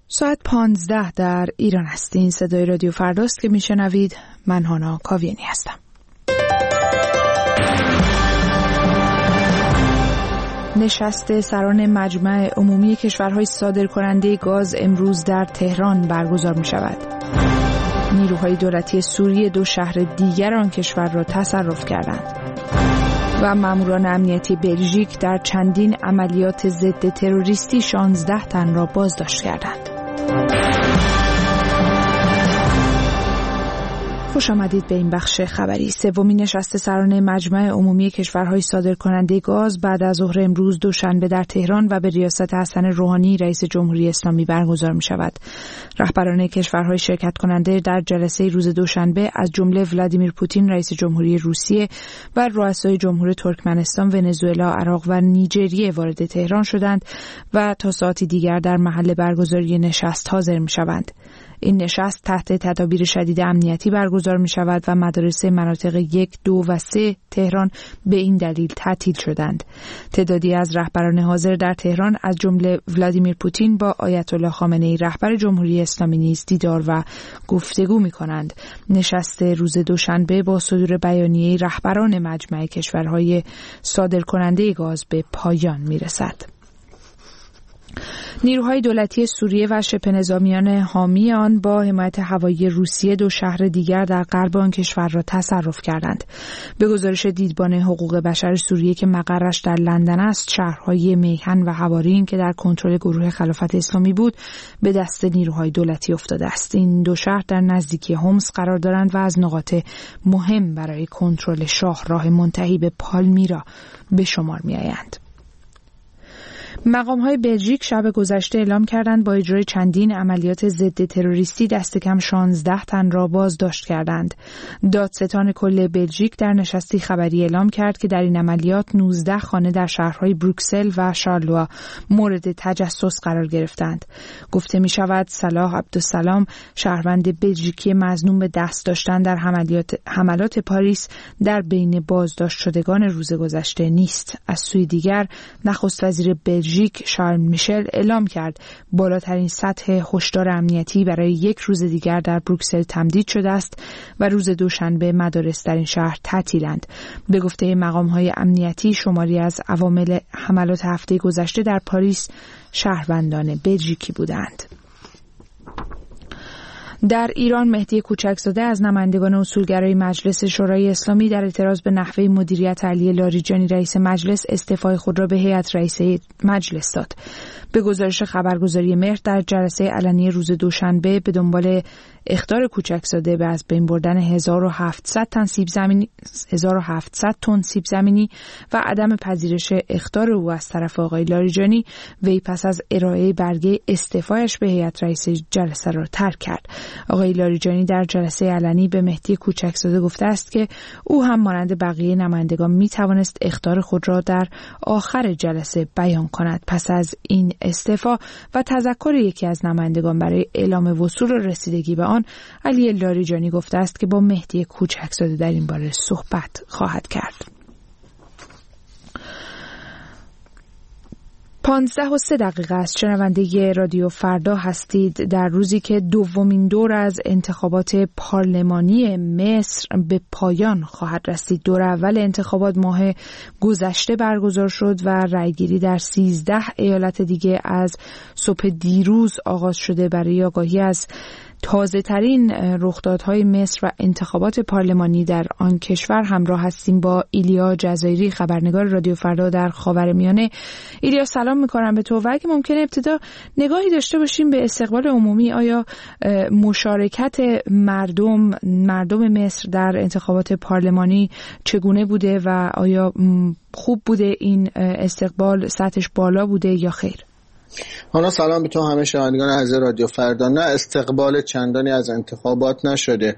ساعت 15 در ایران هستین. صدای رادیو فرداست که میشنوید. من هانا کاویانی هستم. نشست سران مجمع عمومی کشورهای صادرکننده گاز امروز در تهران برگزار می شود. نیروهای دولتی سوریه 2 شهر دیگر آن کشور را تصرف کردند و ماموران امنیتی بلژیک در چندین عملیات ضد تروریستی 16 تن را بازداشت کردند. خوش آمدید به این بخش خبری. سومین نشست سران مجمع عمومی کشورهای صادرکننده گاز بعد از ظهر امروز دوشنبه در تهران و به ریاست حسن روحانی رئیس جمهوری اسلامی برگزار می شود. رهبران کشورهای شرکت کننده در جلسه روز دوشنبه از جمله ولادیمیر پوتین رئیس جمهوری روسیه و رؤسای جمهور ترکمنستان، ونزوئلا، عراق و نیجریه وارد تهران شدند و تا ساعتی دیگر در محل برگزاری نشست حاضر می شوند. این نشست تحت تدابیر شدید امنیتی برگزار می شود و مدارس مناطق 1، 2 و 3 تهران به این دلیل تعطیل شدند. تعدادی از رهبران حاضر در تهران از جمله ولادیمیر پوتین با آیت الله خامنه‌ای رهبر جمهوری اسلامی نیز دیدار و گفتگو می کنند. نشست روز دوشنبه با صدور بیانیه رهبران مجمع کشورهای صادرکننده گاز به پایان می رسد. نیروهای دولتی سوریه و شبه نظامیان حامی آن با حمایت هوایی روسیه 2 شهر دیگر در غرب آن کشور را تصرف کردند. به گزارش دیدبان حقوق بشر سوریه که مقرش در لندن است، شهرهای میهن و حوارین که در کنترل گروه خلافت اسلامی بود به دست نیروهای دولتی افتاده است. این 2 شهر در نزدیکی حمص قرار دارند و از نقاط مهم برای کنترل شاهراه منتهی به پالمیرا به شمار می‌آیند. مقام‌های بلژیک شب گذشته اعلام کردند با اجرای چندین عملیات ضد تروریستی دست کم 16 تن را بازداشت کردند. دادستان کل بلژیک در نشستی خبری اعلام کرد که در این عملیات 19 خانه در شهرهای بروکسل و شارلوا مورد تجسس قرار گرفتند. گفته می شود صلاح عبدالسلام، شهروند بلژیکی مظنون به دست داشتن در حملات پاریس، در بین بازداشت شدگان روز گذشته نیست. از سوی دیگر نخست وزیر بلژیک شارل میشل اعلام کرد بالاترین سطح هشدار امنیتی برای 1 روز دیگر در بروکسل تمدید شده است و روز دوشنبه مدارس در این شهر تعطیلند. به گفته مقام‌های امنیتی شماری از عوامل حملات هفته گذشته در پاریس شهروندان بلژیکی بودند. در ایران مهدی کوچکزاده از نمایندگان اصولگرای مجلس شورای اسلامی در اعتراض به نحوه مدیریت علی لاریجانی رئیس مجلس استعفای خود را به هیئت رئیسه مجلس داد. به گزارش خبرگزاری مهر در جلسه علنی روز دوشنبه به دنبال اخطار کوچکزاده به از بین بردن 1700 تن سیب زمینی و عدم پذیرش اخطار او از طرف آقای لاریجانی، وی پس از ارائه برگه استعفایش به هیئت رئیسه جلسه را ترک کرد. آقای لاریجانی در جلسه علنی به مهدی کوچکزاده گفته است که او هم مانند بقیه نمایندگان می توانست اخطار خود را در آخر جلسه بیان کند. پس از این استعفا و تذکر یکی از نمایندگان برای اعلام وصول و رسیدگی به آن، علی لاریجانی گفته است که با مهدی کوچکزاده در این باره صحبت خواهد کرد. 15:03 است. شنونده رادیو فردا هستید در روزی که دومین دور از انتخابات پارلمانی مصر به پایان خواهد رسید. دور اول انتخابات ماه گذشته برگزار شد و رأیگیری در 13 ایالت دیگه از صبح دیروز آغاز شده. برای آگاهی از تازه ترین رخدادهای مصر و انتخابات پارلمانی در آن کشور همراه هستیم با ایلیا جزایری، خبرنگار رادیو فردا در خاورمیانه. ایلیا سلام میکنم به تو و اگه ممکنه ابتدا نگاهی داشته باشیم به استقبال عمومی. آیا مشارکت مردم مصر در انتخابات پارلمانی چگونه بوده و آیا خوب بوده این استقبال، سطحش بالا بوده یا خیر؟ حالا سلام به تو همه شنوندگان عزیز رادیو فردا. نه، استقبال چندانی از انتخابات نشده،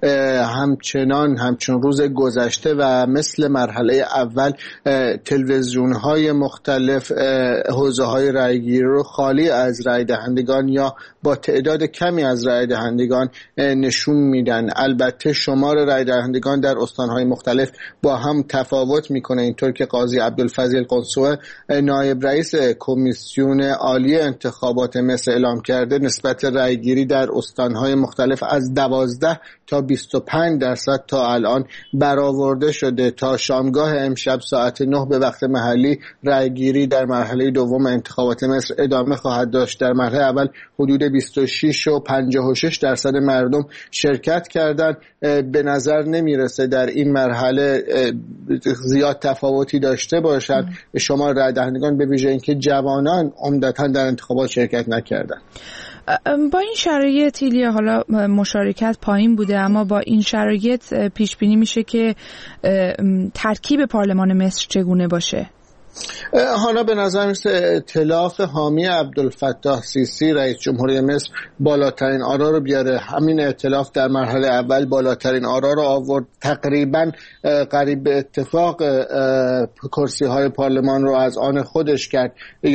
همچون روز گذشته و مثل مرحله اول تلویزیون‌های مختلف حوزه‌های رأیگیری رو خالی از رأی دهندگان یا با تعداد کمی از رأی دهندگان نشون میدن. البته شمار رأی دهندگان در استان‌های مختلف با هم تفاوت میکنه، اینطور که قاضی عبدالفضیل قنصوه نایب رئیس کمیسیون عالی انتخابات مصر اعلام کرده، نسبت رأیگیری در استانهای مختلف از 12 تا 25% تا الان برآورده شده. تا شامگاه امشب ساعت 9 به وقت محلی رأیگیری در مرحله دوم انتخابات مصر ادامه خواهد داشت. در مرحله اول حدود 26 و 56% مردم شرکت کردند. به نظر نمیرسه در این مرحله زیاد تفاوتی داشته باشد شمار رای دهندگان، به ویژه اینکه جوانان عمدتاً در انتخابات شرکت نکردند. با این شرایط ایلیا، حالا مشارکت پایین بوده، اما با این شرایط پیش بینی میشه که ترکیب پارلمان مصر چگونه باشه؟ حالا به نظر میسه ائتلاف حامی عبدالفتاح سیسی رئیس جمهوری مصر بالاترین آرا رو بیاره. همین ائتلاف در مرحله اول بالاترین آرا رو آورد، تقریبا قریب به اتفاق کرسی های پارلمان رو از آن خودش کرد،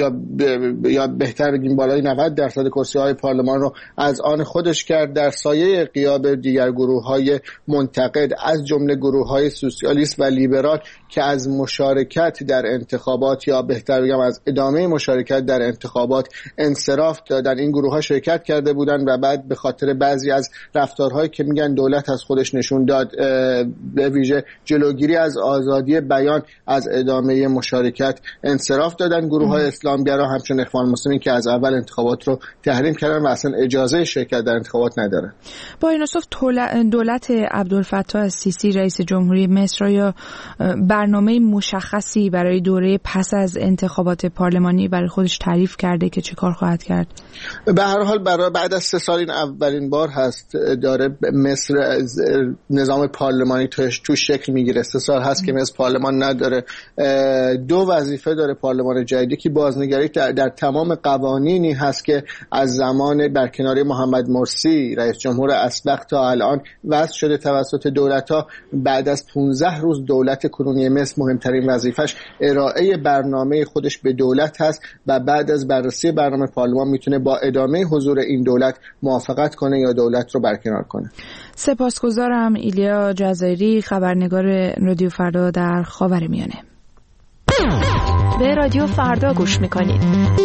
یا بهتر بگیم بالای 90% کرسی های پارلمان رو از آن خودش کرد، در سایه غیاب دیگر گروه های منتقد از جمله گروه های سوسیالیست و لیبرال که از مشارکت در انتخابات، یا بهتر بگم از ادامه مشارکت در انتخابات، انصراف دادن. این گروه ها شرکت کرده بودن و بعد به خاطر بعضی از رفتارهایی که میگن دولت از خودش نشون داد، به ویژه جلوگیری از آزادی بیان، از ادامه مشارکت انصراف دادن. گروه های اسلامگرا همچون اخوان المسلمین که از اول انتخابات رو تحریم کردن و اصلا اجازه شرکت در انتخابات نداره. با این اصاف دولت عبدالفتاح السیسی رئیس جمهوری مصر یا برنامه مشخصی برای دوره پس از انتخابات پارلمانی برای خودش تعریف کرده که چه کار خواهد کرد؟ به هر حال بعد از 3 سال این اولین بار هست داره مصر نظام پارلمانی تو شکل میگیره. 3 سال هست که مصر پارلمان نداره. 2 وظیفه داره پارلمان جدیدی که بازنگری در تمام قوانینی هست که از زمان برکناری محمد مرسی رئیس جمهور اسبق تا الان وضع شده توسط دولت‌ها. بعد از 15 روز دولت کنونی مصر مهمترین وظیفش ارائه برنامه خودش به دولت هست و بعد از بررسی برنامه پارلمان میتونه با ادامه حضور این دولت موافقت کنه یا دولت رو برکنار کنه. سپاسگزارم. ایلیا جزایری، خبرنگار رادیو فردا در خاورمیانه. به رادیو فردا گوش میکنید.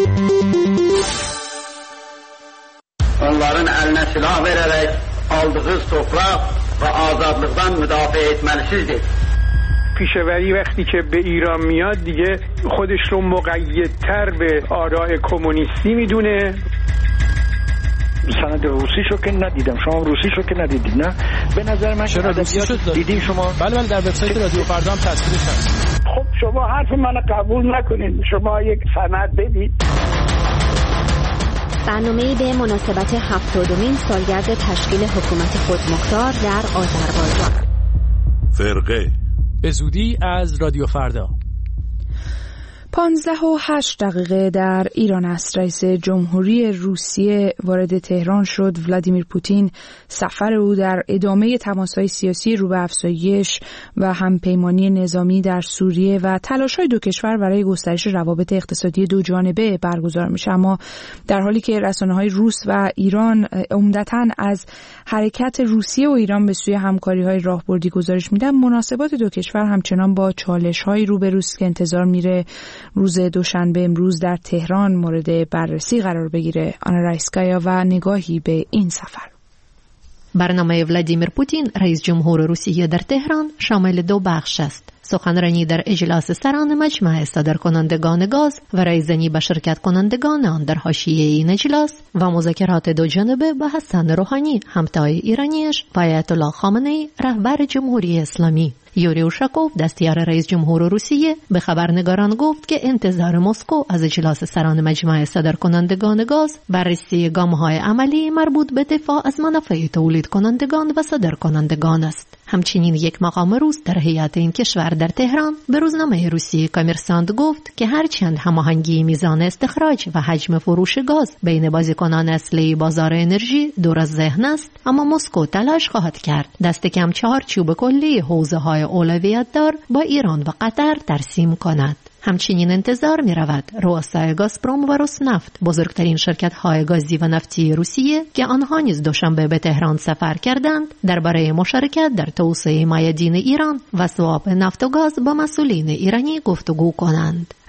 Onların eline silah vererek aldığı toprak ve azadlıktan müdafaa etmelisizdir. پیشوری وقتی که به ایران میاد دیگه خودش رو مقیدتر به آراء کمونیستی میدونه. سند روسیشو که ندیدم، شما روسیشو که ندیدید نه؟ به نظر من چرا روسیشو دیدین شما؟ بله در وبسایت رادیو فردا هم تصویرش هست. خب شما حرف منو قبول نکنید، شما یک سند بدید. برنامه‌ای به مناسبت 70مین سالگرد تشکیل حکومت خودمختار در آذربایجان. فرقه به زودی از رادیو فردا. 15:08 در ایران است. رئیس جمهوری روسیه وارد تهران شد. ولادیمیر پوتین سفر او در ادامه تماس‌های سیاسی رو به افزایش و همپیمانی نظامی در سوریه و تلاش‌های دو کشور برای گسترش روابط اقتصادی دو جانبه برگزار میشه. اما در حالی که رسانه‌های روس و ایران عمدتاً از حرکت روسیه و ایران به سوی همکاری‌های راهبردی گزارش میدن، مناسبات دو کشور همچنان با چالش‌هایی روبروست که انتظار میره روز دوشنبه امروز در تهران مورد بررسی قرار بگیره. آنا رایسکایا و نگاهی به این سفر. برنامه ولادیمیر پوتین رئیس جمهور روسیه در تهران شامل 2 بخش است: سخنرانی در اجلاس سران مجمع صادرکنندگان گاز و رایزنی به شرکت کنندگان آن در حاشیه این اجلاس و مذاکرات دو جانبه با حسن روحانی همتای ایرانیش و آیت الله خامنه‌ای رهبر جمهوری اسلامی. یوری اوشاکوف دستیار رئیس جمهور روسیه به خبرنگاران گفت که انتظار مسکو از اجلاس سران مجمع صادرکنندگان گاز بررسی گام‌های عملی مربوط به دفاع از منافع تولید کنندگان و صادرکنندگان است. همچنین یک مقام روس در هیئت این کشور در تهران به روزنامه روسیه کامرسانت گفت که هرچند هماهنگی میزان استخراج و حجم فروش گاز بین بازیکنان اصلی بازار انرژی دور از ذهن است، اما مسکو تلاش خواهد کرد دست کم 4 چوب کلی حوزه‌های اولویت دار با ایران و قطر ترسیم کند. همچنین انتظار می رود رؤسای گازپروم و روسنفت، بزرگترین شرکت‌های گازی و نفتی روسیه که آنها نیز دوشنبه به تهران سفر کردند، درباره مشارکت در توسعه مایعدین ایران و سواب نفت و گاز با مسئولین ایرانی گفتگو کنند.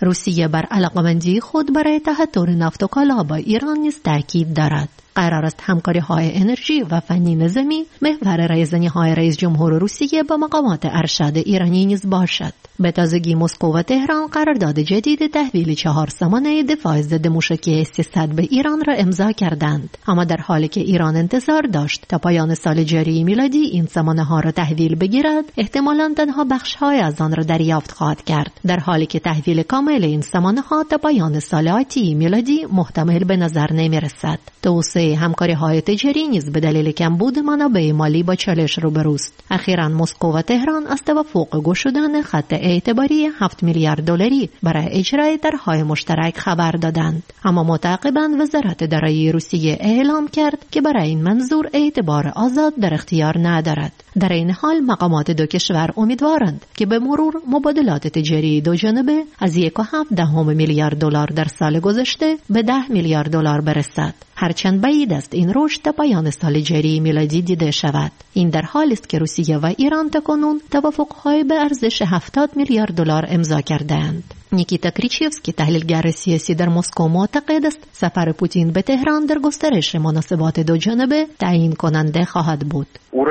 روسیه بر علاقمندی خود برای تهدید نفت و کالا با ایران نیز تاکید دارد. قرار است همکاری‌های انرژی و فنی نظامی محور رایزنی‌های رئیس جمهور روسیه با مقامات ارشد ایرانی نیز باشد. به تازگی مسکو و تهران قرارداد جدید تحویل 4 سامانه دفاع ضد موشکی S-300 به ایران را امضا کردند، اما در حالی که ایران انتظار داشت تا پایان سال جاری میلادی این سامانه‌ها را تحویل بگیرد، احتمالاً تنها بخش‌های از آن را دریافت خواهد کرد، در حالی که تحویل کامل این سامانه‌ها تا پایان سال آتی میلادی محتمل به نظر نمی‌رسد. توسعه همکاری‌های تجاری نیز به دلیل کمبود منابع مالی با چالش روبروست. اخیراً مسکو و تهران از توافق گشودن خط اعتباری 7 میلیارد دلاری برای اجرای طرح‌های مشترک خبر دادند، اما متعاقباً وزارت دارایی روسیه اعلام کرد که برای این منظور اعتبار آزاد در اختیار ندارد. در این حال مقامات دو کشور امیدوارند که به مرور مبادلات تجاری دو جانبه از 1.7 میلیارد دلار در سال گذشته به 10 میلیارد دلار برسد، هرچند بعید است این رشد تا پایان سال جاری میلادی دیده شود. این در حالی است که روسیه و ایران تاکنون توافق‌های به ارزش 70 میلیارد دلار امضا کردند. نیکیتا کریچیفسکی، تحلیلگر سیاسی در مسکو، معتقد است سفر پوتین به تهران در گسترش مناسبات دو جانبه تعیین کننده خواهد بود.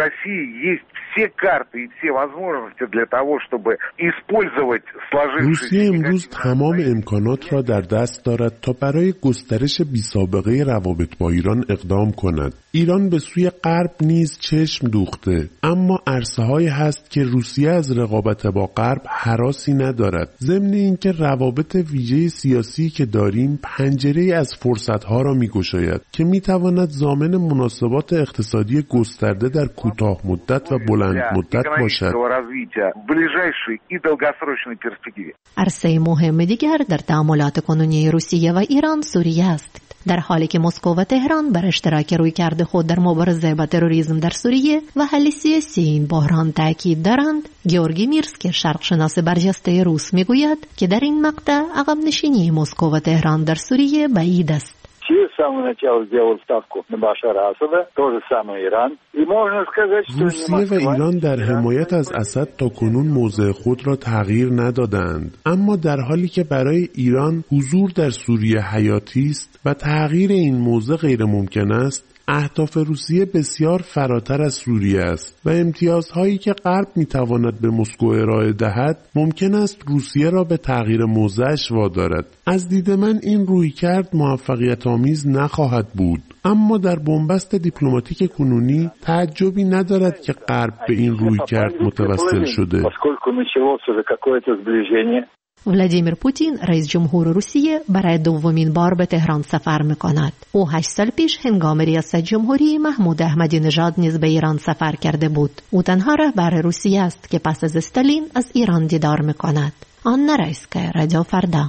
روسیه امروز تمام امکانات را در دست دارد تا برای گسترش بی‌سابقه روابط با ایران اقدام کند. ایران به سوی غرب نیز چشم دوخته، اما عرصه‌هایی هست که روسیه از رقابت با غرب هراسی ندارد. ضمن اینکه روابط ویژه سیاسی که داریم پنجره‌ای از فرصت‌ها را می‌گشاید که می‌تواند ضامن مناسبات اقتصادی گسترده در کوتاه مدت و بلند مدت باشد. عرصه مهم دیگر در تعاملات کنونی روسیه و ایران سوریه است. در حالی که مسکو و تهران بر اشتراک رویکرد خود در مبارزه با تروریسم در سوریه و حل سیاسی این بحران تاکید دارند، گیورگی میرسکی، شرقشناس برجسته روس، میگوید که در این مقطع عقب نشینی مسکو و تهران در سوریه بعید است. روسیه و ایران در حمایت از اسد تاکنون موضع خود را تغییر ندادند، اما در حالی که برای ایران حضور در سوریه حیاتی است و تغییر این موضع غیر ممکن است، اهداف روسیه بسیار فراتر از سوریه است و امتیازهایی که غرب میتواند به مسکو ارائه دهد ممکن است روسیه را به تغییر موضعش وادارد. از دید من این رویکرد موفقیت آمیز نخواهد بود، اما در بنبست دیپلماتیک کنونی تعجبی ندارد که غرب به این رویکرد متوسل شده. ولادیمیر پوتین، رئیس جمهور روسیه، برای دومین بار به تهران سفر می‌کند. او 8 سال پیش هنگام ریاست جمهوری محمود احمدی نژاد نیز به ایران سفر کرده بود. او تنها رهبر روسیه است که پس از استالین از ایران دیدار می‌کند. آنا رایسکا، رادیو فردا.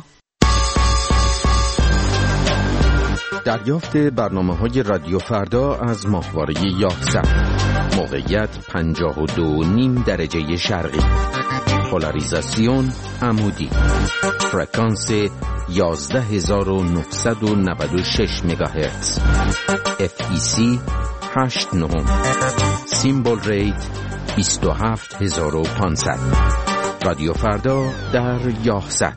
دریافت برنامه‌های رادیو فردا از ماهواره یاهصد. موقعیت 52.5 درجه شرقی. پولاریزاسیون عمودی. فرکانس 11996 مگاهرتز. FEC 89. سیمبل ریت 27500. رادیو فردا در یاهصد.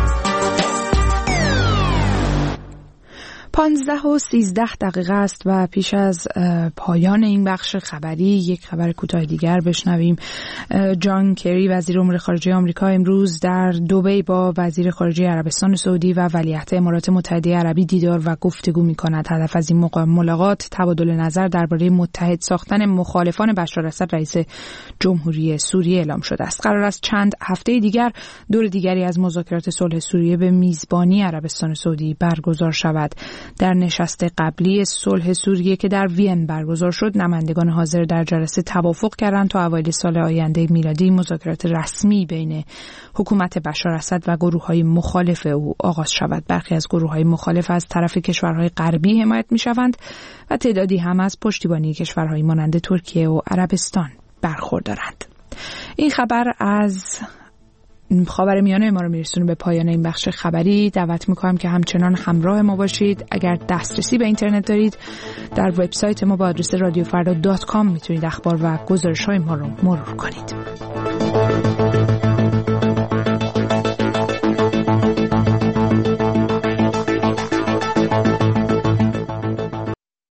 15:13 است و پیش از پایان این بخش خبری یک خبر کوتاه دیگر بشنویم. جان کری، وزیر امور خارجه آمریکا، امروز در دبی با وزیر خارجه عربستان سعودی و ولیعهد امارات متحده عربی دیدار و گفتگو می‌کند. هدف از این ملاقات تبادل نظر درباره متحد ساختن مخالفان بشار اسد رئیس جمهوری سوریه اعلام شده است. قرار است چند هفته دیگر دور دیگری از مذاکرات صلح سوریه به میزبانی عربستان سعودی برگزار شود. در نشست قبلی صلح سوریه که در وین برگزار شد، نمایندگان حاضر در جلسه توافق کردند تا اوایل سال آینده میلادی مذاکرات رسمی بین حکومت بشار اسد و گروه‌های مخالف او آغاز شود. برخی از گروه‌های مخالف از طرف کشورهای غربی حمایت می‌شوند و تعدادی هم از پشتیبانی کشورهای مانند ترکیه و عربستان برخوردارند. این خبر از خاورمیانه ما رو میرسونه به پایان این بخش خبری. دعوت میکنم که همچنان همراه ما باشید. اگر دسترسی به اینترنت دارید، در وبسایت ما با آدرس radiofarda.com میتونید اخبار و گزارش‌های ما رو مرور کنید.